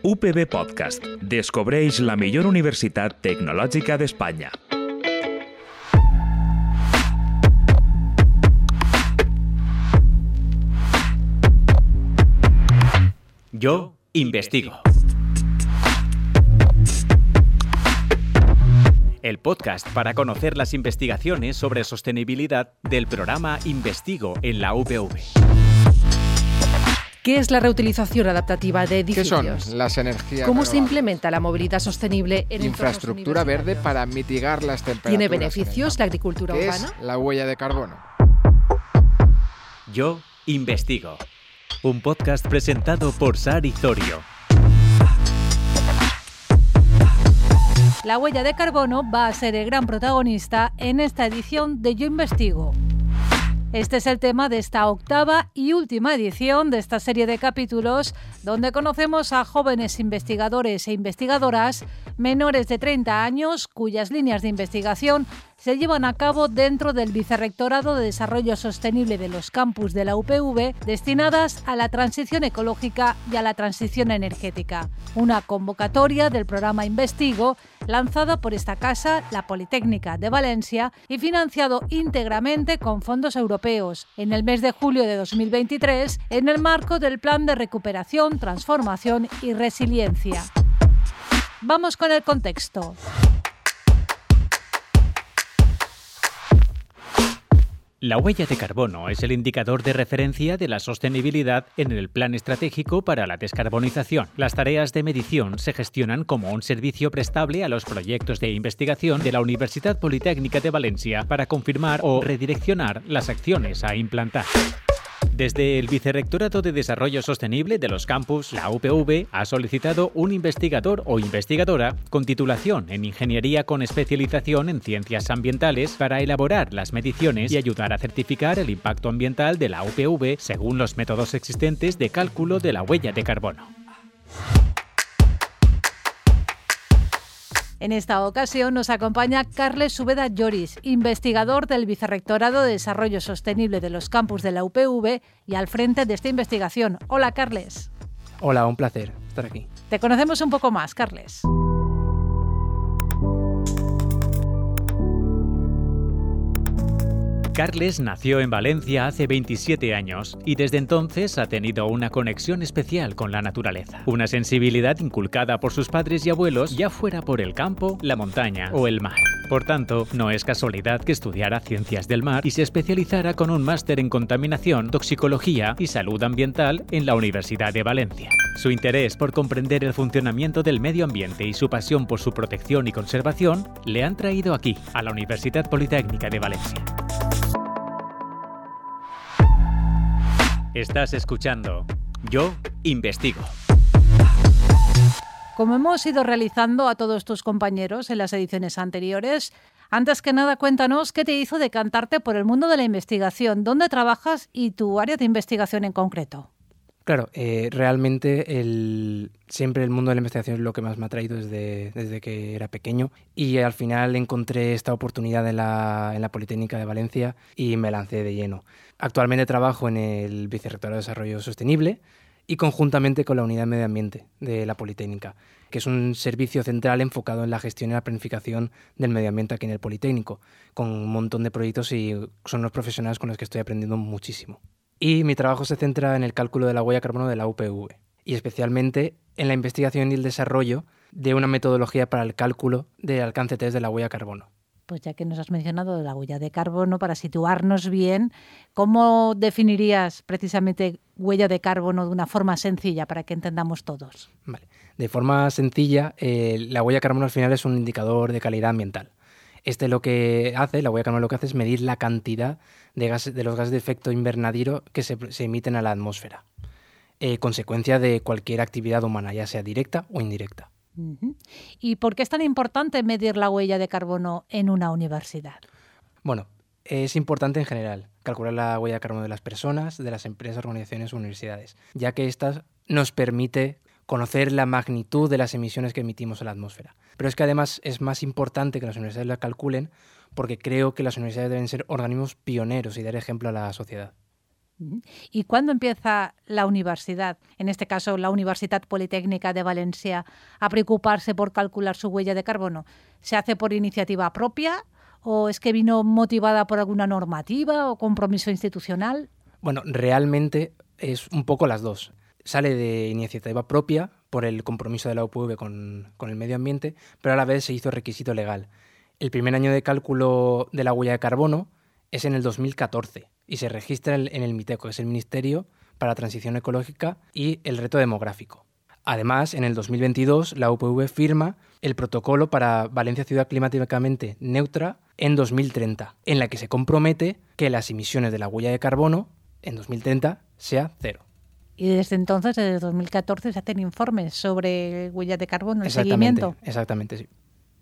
UPB Podcast. Descobreix la millor universitat tecnològica d'Espanya. Yo investigo. El podcast para conocer las investigaciones sobre sostenibilidad del programa Investigo en la UPV. ¿Qué es la reutilización adaptativa de ¿Qué edificios? son las energías ¿Cómo se renovables? implementa la movilidad sostenible en Infraestructura entornos verde universitarios? para mitigar las temperaturas. ¿Tiene en el beneficios la agricultura ¿Qué urbana? es la huella de carbono? Yo investigo. Un podcast presentado por Sari Zorio. La huella de carbono va a ser el gran protagonista en esta edición de Yo Investigo. Este es el tema de esta octava y última edición de esta serie de capítulos donde conocemos a jóvenes investigadores e investigadoras menores de 30 años cuyas líneas de investigación se llevan a cabo dentro del Vicerrectorado de Desarrollo Sostenible de los campus de la UPV destinadas a la transición ecológica y a la transición energética. Una convocatoria del programa Investigo lanzada por esta casa, la Politécnica de Valencia, y financiado íntegramente con fondos europeos en el mes de julio de 2023 en el marco del Plan de Recuperación, Transformación y Resiliencia. Vamos con el contexto. La huella de carbono es el indicador de referencia de la sostenibilidad en el Plan Estratégico para la Descarbonización. Las tareas de medición se gestionan como un servicio prestable a los proyectos de investigación de la Universidad Politécnica de Valencia para confirmar o redireccionar las acciones a implantar. Desde el Vicerrectorado de Desarrollo Sostenible de los campus, la UPV ha solicitado un investigador o investigadora con titulación en Ingeniería con especialización en Ciencias Ambientales para elaborar las mediciones y ayudar a certificar el impacto ambiental de la UPV según los métodos existentes de cálculo de la huella de carbono. En esta ocasión nos acompaña Carles Úbeda Lloris, investigador del Vicerrectorado de Desarrollo Sostenible de los campus de la UPV y al frente de esta investigación. Hola, Carles. Hola, un placer estar aquí. Te conocemos un poco más, Carles. Carles nació en Valencia hace 27 años y desde entonces ha tenido una conexión especial con la naturaleza. Una sensibilidad inculcada por sus padres y abuelos, ya fuera por el campo, la montaña o el mar. Por tanto, no es casualidad que estudiara Ciencias del Mar y se especializara con un máster en Contaminación, Toxicología y Salud Ambiental en la Universidad de Valencia. Su interés por comprender el funcionamiento del medio ambiente y su pasión por su protección y conservación le han traído aquí, a la Universidad Politécnica de Valencia. Estás escuchando Yo Investigo. Como hemos ido realizando a todos tus compañeros en las ediciones anteriores, antes que nada cuéntanos qué te hizo decantarte por el mundo de la investigación, dónde trabajas y tu área de investigación en concreto. Claro, realmente siempre el mundo de la investigación es lo que más me ha atraído desde que era pequeño y al final encontré esta oportunidad en la Politécnica de Valencia y me lancé de lleno. Actualmente trabajo en el Vicerrectorado de Desarrollo Sostenible y conjuntamente con la Unidad de Medio Ambiente de la Politécnica, que es un servicio central enfocado en la gestión y la planificación del medio ambiente aquí en el Politécnico, con un montón de proyectos y son los profesionales con los que estoy aprendiendo muchísimo. Y mi trabajo se centra en el cálculo de la huella de carbono de la UPV y especialmente en la investigación y el desarrollo de una metodología para el cálculo del alcance test de la huella de carbono. Pues ya que nos has mencionado la huella de carbono, para situarnos bien, ¿cómo definirías precisamente huella de carbono de una forma sencilla para que entendamos todos? Vale. De forma sencilla, la huella de carbono al final es un indicador de calidad ambiental. La huella de carbono lo que hace es medir la cantidad de los gases de efecto invernadero que se emiten a la atmósfera, consecuencia de cualquier actividad humana, ya sea directa o indirecta. Uh-huh. ¿Y por qué es tan importante medir la huella de carbono en una universidad? Bueno, es importante en general calcular la huella de carbono de las personas, de las empresas, organizaciones o universidades, ya que esta nos permite conocer la magnitud de las emisiones que emitimos a la atmósfera. Pero es que además es más importante que las universidades la calculen porque creo que las universidades deben ser organismos pioneros y dar ejemplo a la sociedad. ¿Y cuándo empieza la universidad, en este caso la Universitat Politécnica de Valencia, a preocuparse por calcular su huella de carbono? ¿Se hace por iniciativa propia o es que vino motivada por alguna normativa o compromiso institucional? Bueno, realmente es un poco las dos. Sale de iniciativa propia por el compromiso de la UPV con el medio ambiente, pero a la vez se hizo requisito legal. El primer año de cálculo de la huella de carbono es en el 2014 y se registra en el MITECO, que es el Ministerio para la Transición Ecológica y el Reto Demográfico. Además, en el 2022, la UPV firma el protocolo para Valencia Ciudad Climáticamente Neutra en 2030, en la que se compromete que las emisiones de la huella de carbono en 2030 sea cero. Y desde entonces, desde 2014, se hacen informes sobre huella de carbono, el seguimiento. Exactamente, sí.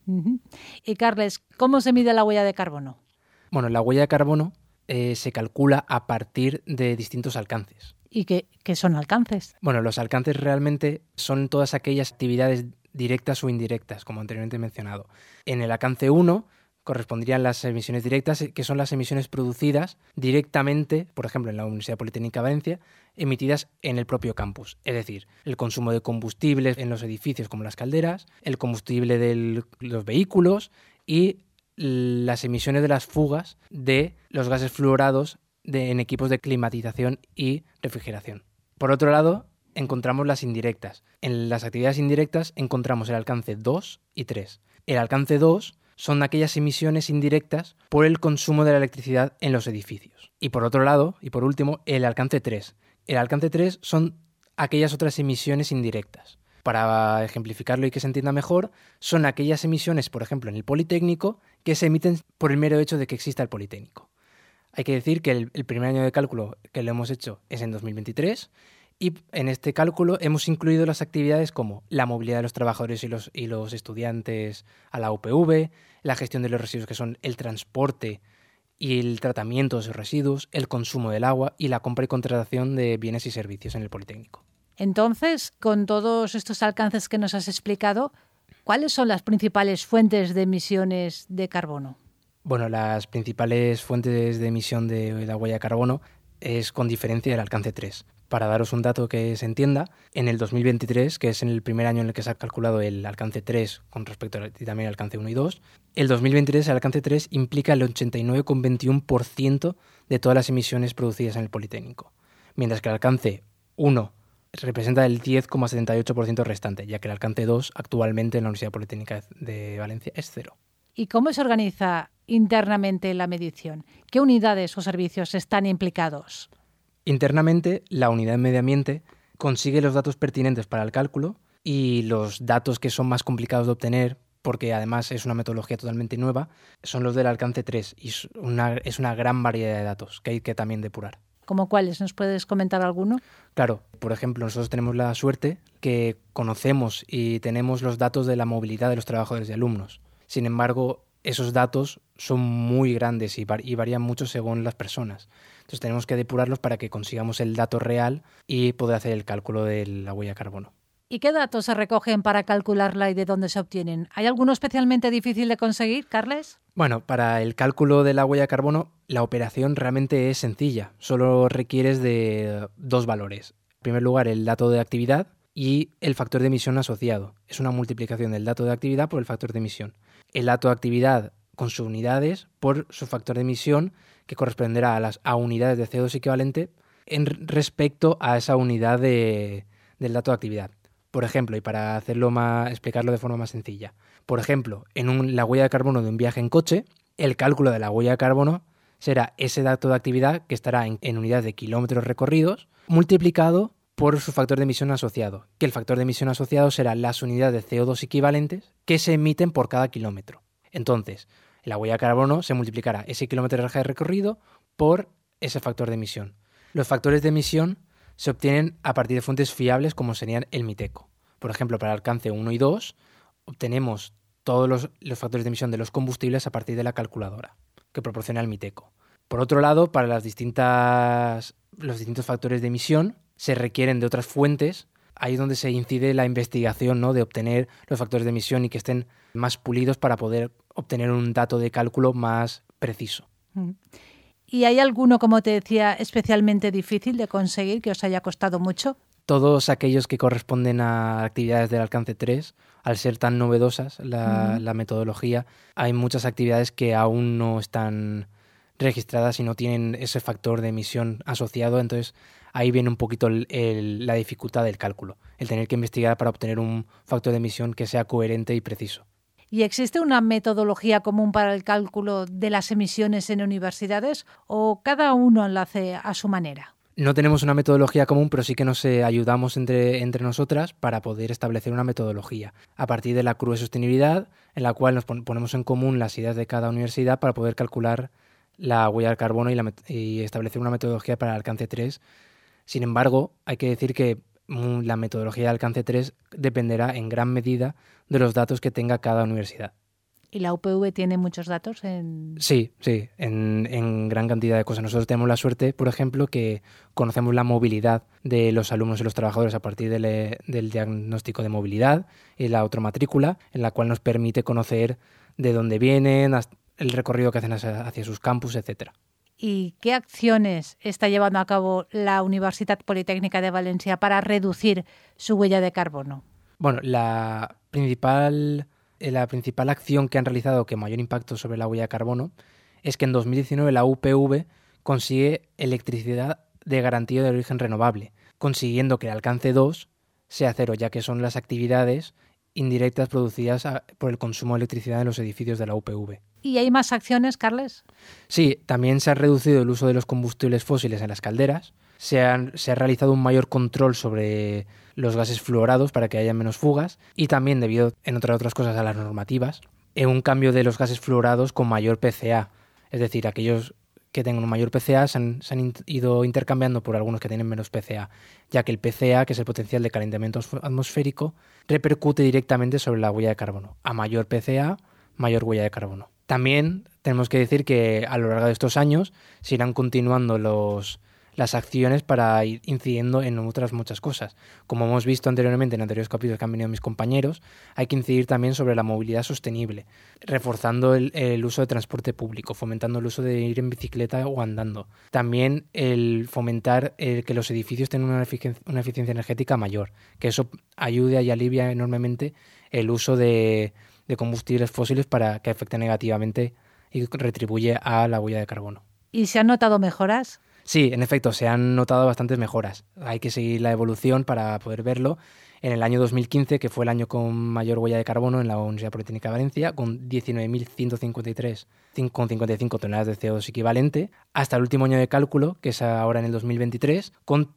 Y Carles, ¿cómo se mide la huella de carbono? Bueno, la huella de carbono se calcula a partir de distintos alcances. ¿Y qué son alcances? Bueno, los alcances realmente son todas aquellas actividades directas o indirectas, como anteriormente he mencionado. En el alcance 1 correspondrían las emisiones directas, que son las emisiones producidas directamente, por ejemplo, en la Universidad Politécnica de Valencia, emitidas en el propio campus. Es decir, el consumo de combustibles en los edificios como las calderas, el combustible de los vehículos y las emisiones de las fugas de los gases fluorados en equipos de climatización y refrigeración. Por otro lado, encontramos las indirectas. En las actividades indirectas encontramos el alcance 2 y 3. El alcance 2 son aquellas emisiones indirectas por el consumo de la electricidad en los edificios. Y por otro lado, y por último, el alcance 3. El alcance 3 son aquellas otras emisiones indirectas. Para ejemplificarlo y que se entienda mejor, son aquellas emisiones, por ejemplo, en el Politécnico, que se emiten por el mero hecho de que exista el Politécnico. Hay que decir que el primer año de cálculo que lo hemos hecho es en 2023 y en este cálculo hemos incluido las actividades como la movilidad de los trabajadores y los estudiantes a la UPV, la gestión de los residuos, que son el transporte y el tratamiento de esos residuos, el consumo del agua y la compra y contratación de bienes y servicios en el Politécnico. Entonces, con todos estos alcances que nos has explicado, ¿cuáles son las principales fuentes de emisiones de carbono? Bueno, las principales fuentes de emisión de la huella de carbono es con diferencia el alcance 3. Para daros un dato que se entienda, en el 2023, que es en el primer año en el que se ha calculado el alcance 3 con respecto a también el alcance 1 y 2, el 2023 el alcance 3 implica el 89,21% de todas las emisiones producidas en el Politécnico, mientras que el alcance 1 representa el 10,78% restante, ya que el alcance 2 actualmente en la Universidad Politécnica de Valencia es cero. ¿Y cómo se organiza internamente la medición? ¿Qué unidades o servicios están implicados? Internamente, la unidad de medio ambiente consigue los datos pertinentes para el cálculo y los datos que son más complicados de obtener, porque además es una metodología totalmente nueva, son los del alcance 3 y es una gran variedad de datos que hay que también depurar. ¿Cómo cuáles? ¿Nos puedes comentar alguno? Claro, por ejemplo, nosotros tenemos la suerte que conocemos y tenemos los datos de la movilidad de los trabajadores y alumnos. Sin embargo, esos datos son muy grandes y varían mucho según las personas. Entonces tenemos que depurarlos para que consigamos el dato real y poder hacer el cálculo de la huella de carbono. ¿Y qué datos se recogen para calcularla y de dónde se obtienen? ¿Hay alguno especialmente difícil de conseguir, Carles? Bueno, para el cálculo de la huella de carbono, la operación realmente es sencilla. Solo requieres de dos valores. En primer lugar, el dato de actividad y el factor de emisión asociado. Es una multiplicación del dato de actividad por el factor de emisión. El dato de actividad con sus unidades por su factor de emisión, que corresponderá a unidades de CO2 equivalente en respecto a esa unidad del dato de actividad. Por ejemplo, y para explicarlo de forma más sencilla, por ejemplo, la huella de carbono de un viaje en coche, el cálculo de la huella de carbono será ese dato de actividad que estará en unidades de kilómetros recorridos multiplicado por su factor de emisión asociado, que el factor de emisión asociado será las unidades de CO2 equivalentes que se emiten por cada kilómetro. Entonces, la huella de carbono se multiplicará ese kilometraje recorrido por ese factor de emisión. Los factores de emisión se obtienen a partir de fuentes fiables como serían el MITECO. Por ejemplo, para el alcance 1 y 2 obtenemos todos los factores de emisión de los combustibles a partir de la calculadora que proporciona el MITECO. Por otro lado, para los distintos factores de emisión se requieren de otras fuentes. Ahí es donde se incide la investigación, ¿no?, de obtener los factores de emisión y que estén más pulidos para poder obtener un dato de cálculo más preciso. ¿Y hay alguno, como te decía, especialmente difícil de conseguir, que os haya costado mucho? Todos aquellos que corresponden a actividades del alcance 3, al ser tan novedosas la metodología, hay muchas actividades que aún no están registradas y no tienen ese factor de emisión asociado, entonces ahí viene un poquito la dificultad del cálculo, el tener que investigar para obtener un factor de emisión que sea coherente y preciso. ¿Y existe una metodología común para el cálculo de las emisiones en universidades o cada uno lo hace a su manera? No tenemos una metodología común, pero sí que nos ayudamos entre nosotras para poder establecer una metodología a partir de la curva de sostenibilidad, en la cual nos ponemos en común las ideas de cada universidad para poder calcular la huella de carbono y establecer una metodología para el alcance 3. Sin embargo, hay que decir que la metodología de alcance 3 dependerá en gran medida de los datos que tenga cada universidad. ¿Y la UPV tiene muchos datos? Sí, en gran cantidad de cosas. Nosotros tenemos la suerte, por ejemplo, que conocemos la movilidad de los alumnos y los trabajadores a partir del diagnóstico de movilidad y la automatrícula, en la cual nos permite conocer de dónde vienen, el recorrido que hacen hacia sus campus, etcétera. ¿Y qué acciones está llevando a cabo la Universitat Politécnica de Valencia para reducir su huella de carbono? Bueno, la principal acción que han realizado que mayor impacto sobre la huella de carbono es que en 2019 la UPV consigue electricidad de garantía de origen renovable, consiguiendo que el alcance 2 sea cero, ya que son las actividades indirectas producidas por el consumo de electricidad en los edificios de la UPV. ¿Y hay más acciones, Carles? Sí, también se ha reducido el uso de los combustibles fósiles en las calderas, se ha realizado un mayor control sobre los gases fluorados para que haya menos fugas y también, debido, entre otras cosas, a las normativas, un cambio de los gases fluorados con mayor PCA. Es decir, aquellos que tengan un mayor PCA se han ido intercambiando por algunos que tienen menos PCA, ya que el PCA, que es el potencial de calentamiento atmosférico, repercute directamente sobre la huella de carbono. A mayor PCA, mayor huella de carbono. También tenemos que decir que a lo largo de estos años se irán continuando las acciones para ir incidiendo en otras muchas cosas. Como hemos visto anteriormente en anteriores capítulos que han venido mis compañeros, hay que incidir también sobre la movilidad sostenible, reforzando el uso de transporte público, fomentando el uso de ir en bicicleta o andando. También el fomentar que los edificios tengan una eficiencia energética mayor, que eso ayude y alivia enormemente el uso de combustibles fósiles para que afecte negativamente y retribuye a la huella de carbono. ¿Y se han notado mejoras? Sí, en efecto, se han notado bastantes mejoras. Hay que seguir la evolución para poder verlo. En el año 2015, que fue el año con mayor huella de carbono en la Universidad Politécnica de Valencia, con 19.153,55 toneladas de CO2 equivalente, hasta el último año de cálculo, que es ahora en el 2023, con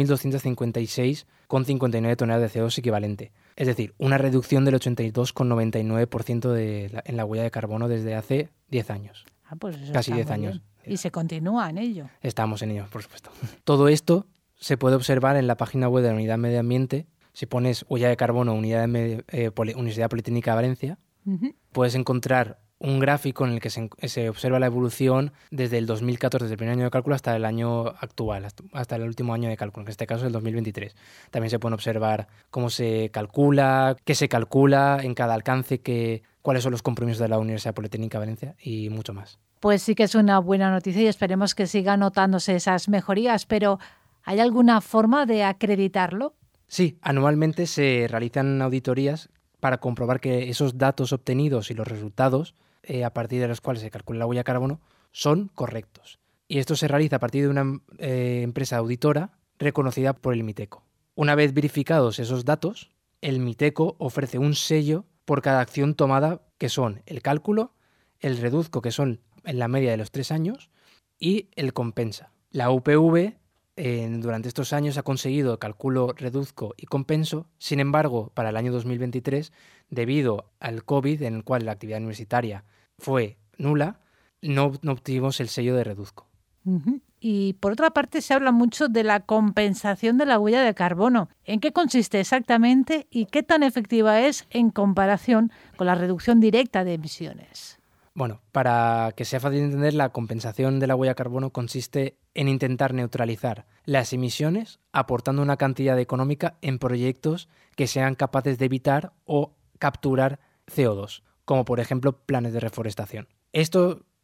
3.256,59 toneladas de CO2 equivalente. Es decir, una reducción del 82,99% en la huella de carbono desde hace 10 años. Pues eso casi está 10 muy años. bien. Y se continúa en ello. Estamos en ello, por supuesto. Todo esto se puede observar en la página web de la Unidad de Medio Ambiente. Si pones huella de carbono Universidad Politécnica de Valencia, puedes encontrar un gráfico en el que se observa la evolución desde el 2014, desde el primer año de cálculo, hasta el año actual, hasta el último año de cálculo, que en este caso es el 2023. También se pueden observar cómo se calcula, qué se calcula en cada alcance, cuáles son los compromisos de la Universidad Politécnica de Valencia y mucho más. Pues sí que es una buena noticia y esperemos que sigan notándose esas mejorías, pero ¿hay alguna forma de acreditarlo? Sí, anualmente se realizan auditorías para comprobar que esos datos obtenidos y los resultados, a partir de los cuales se calcula la huella de carbono, son correctos. Y esto se realiza a partir de una empresa auditora reconocida por el MITECO. Una vez verificados esos datos, el MITECO ofrece un sello por cada acción tomada, que son el cálculo, el reduzco, que son en la media de los 3 años, y el compensa. La UPV durante estos años ha conseguido cálculo, reduzco y compenso. Sin embargo, para el año 2023, debido al COVID, en el cual la actividad universitaria fue nula, no obtuvimos el sello de reduzco. Y por otra parte se habla mucho de la compensación de la huella de carbono. ¿En qué consiste exactamente y qué tan efectiva es en comparación con la reducción directa de emisiones? Bueno, para que sea fácil de entender, la compensación de la huella de carbono consiste en intentar neutralizar las emisiones aportando una cantidad económica en proyectos que sean capaces de evitar o capturar CO2, como por ejemplo planes de reforestación. Esto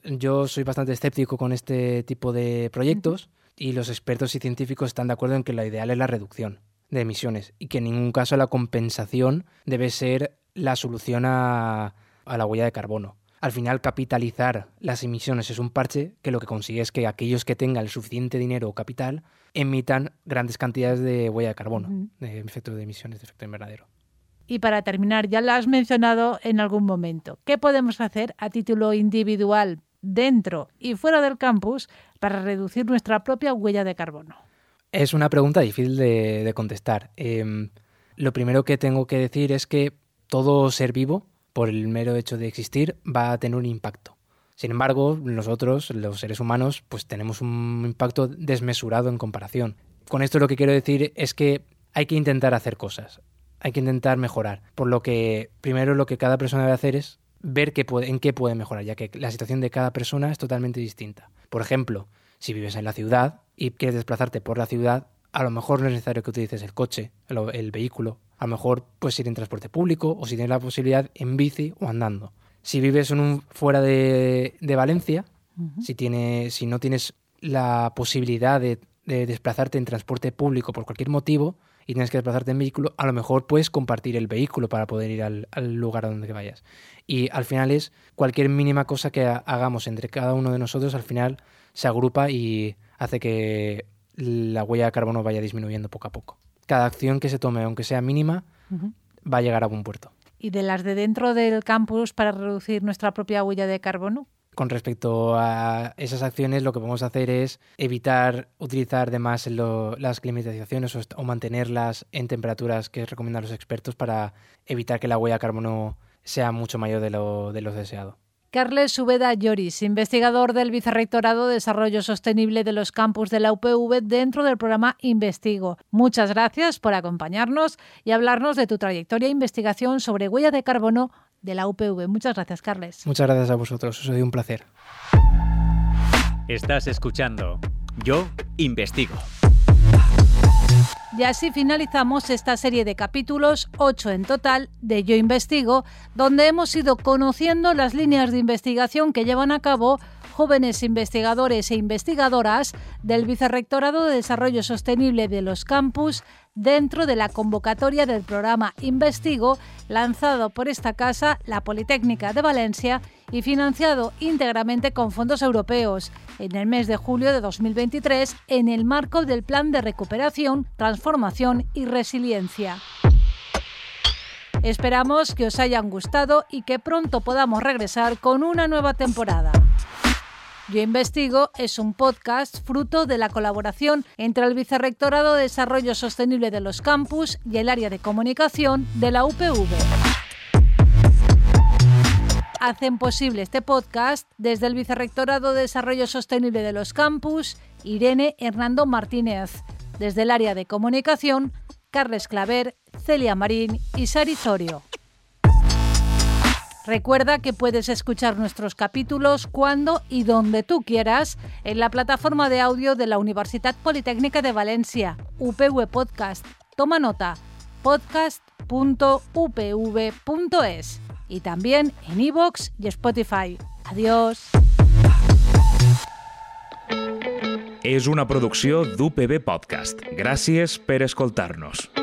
Yo soy bastante escéptico con este tipo de proyectos y los expertos y científicos están de acuerdo en que lo ideal es la reducción de emisiones y que en ningún caso la compensación debe ser la solución a la huella de carbono. Al final, capitalizar las emisiones es un parche que lo que consigue es que aquellos que tengan el suficiente dinero o capital emitan grandes cantidades de huella de carbono, de efecto de emisiones de efecto invernadero. Y para terminar, ya lo has mencionado en algún momento, ¿qué podemos hacer a título individual dentro y fuera del campus para reducir nuestra propia huella de carbono? Es una pregunta difícil de contestar. Lo primero que tengo que decir es que todo ser vivo, por el mero hecho de existir, va a tener un impacto. Sin embargo, nosotros, los seres humanos, pues tenemos un impacto desmesurado en comparación. Con esto lo que quiero decir es que hay que intentar hacer cosas, hay que intentar mejorar. Por lo que, primero, lo que cada persona debe hacer es ver en qué puede mejorar, ya que la situación de cada persona es totalmente distinta. Por ejemplo, si vives en la ciudad y quieres desplazarte por la ciudad, a lo mejor no es necesario que utilices el coche, el vehículo. A lo mejor puedes ir en transporte público o si tienes la posibilidad en bici o andando. Si vives fuera de Valencia, si no tienes la posibilidad de desplazarte en transporte público por cualquier motivo y tienes que desplazarte en vehículo, a lo mejor puedes compartir el vehículo para poder ir al lugar a donde vayas. Y al final es cualquier mínima cosa que hagamos entre cada uno de nosotros, al final se agrupa y hace que la huella de carbono vaya disminuyendo poco a poco. Cada acción que se tome, aunque sea mínima, va a llegar a buen puerto. ¿Y de las de dentro del campus para reducir nuestra propia huella de carbono? Con respecto a esas acciones, lo que podemos hacer es evitar utilizar de más las climatizaciones o mantenerlas en temperaturas que recomiendan los expertos para evitar que la huella de carbono sea mucho mayor de lo deseado. Carles Ubeda Lloris, investigador del Vicerrectorado de Desarrollo Sostenible de los campus de la UPV dentro del programa Investigo. Muchas gracias por acompañarnos y hablarnos de tu trayectoria e investigación sobre huella de carbono de la UPV. Muchas gracias, Carles. Muchas gracias a vosotros, os doy un placer. Estás escuchando Yo Investigo. Y así finalizamos esta serie de capítulos, 8 en total, de Yo Investigo, donde hemos ido conociendo las líneas de investigación que llevan a cabo jóvenes investigadores e investigadoras del Vicerrectorado de Desarrollo Sostenible de los campus dentro de la convocatoria del programa Investigo, lanzado por esta casa, la Politécnica de Valencia, y financiado íntegramente con fondos europeos en el mes de julio de 2023 en el marco del Plan de Recuperación, Transformación y Resiliencia. Esperamos que os hayan gustado y que pronto podamos regresar con una nueva temporada. Yo Investigo es un podcast fruto de la colaboración entre el Vicerrectorado de Desarrollo Sostenible de los campus y el área de comunicación de la UPV. Hacen posible este podcast desde el Vicerrectorado de Desarrollo Sostenible de los campus, Irene Hernando Martínez, desde el área de comunicación, Carles Claver, Celia Marín y Sari Zorio. Recuerda que puedes escuchar nuestros capítulos cuando y donde tú quieras en la plataforma de audio de la Universitat Politécnica de Valencia, UPV Podcast. Toma nota, podcast.upv.es y también en iVoox y Spotify. Adiós. És una producció d'UPV Podcast. Gràcies per escoltar-nos.